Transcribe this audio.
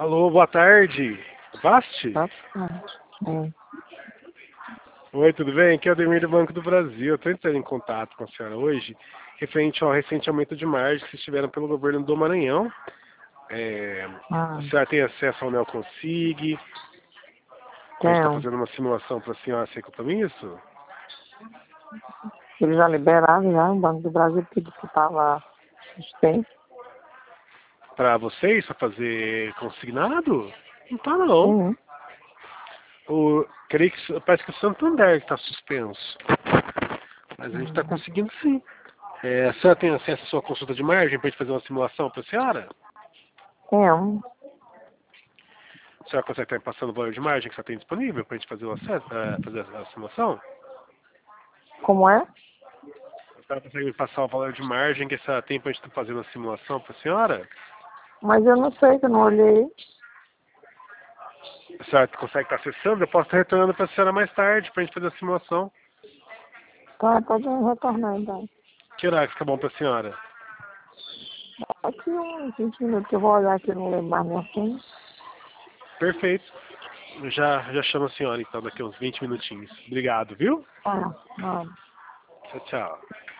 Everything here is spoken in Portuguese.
Alô, boa tarde. Vaste? Tá? É. Oi, tudo bem? Aqui é o Ademir do Banco do Brasil. Eu estou entrando em contato com a senhora hoje, referente ao recente aumento de margem que vocês tiveram pelo governo do Maranhão. A senhora tem acesso ao Neoconsig? A gente está Tenho. fazendo uma simulação para a senhora ser compromisso? Eles já liberaram, já, o Banco do Brasil pediu que estava suspenso. Para vocês, para fazer consignado? Não tá não. Sim. Creio que parece que o Santander está suspenso. Mas a gente está conseguindo sim. A senhora tem acesso à sua consulta de margem para a gente fazer uma simulação para a senhora? Tenho. A senhora consegue estar passando o valor de margem que você tem disponível para a gente fazer o acesso, fazer a simulação? Como é? A senhora consegue me passar o valor de margem que a senhora tem para a gente estar fazendo a simulação para a senhora? Mas eu não sei, que eu não olhei. A senhora consegue estar acessando? Eu posso estar retornando para a senhora mais tarde para a gente fazer a simulação. Tá, pode retornar então. Que horário que fica bom para a senhora? Aqui uns 20 minutos que eu vou olhar aqui, eu não lembro mais minha senha. Perfeito. Eu já chamo a senhora então daqui a uns 20 minutinhos. Obrigado, viu? Tá, tá. Tchau, tchau.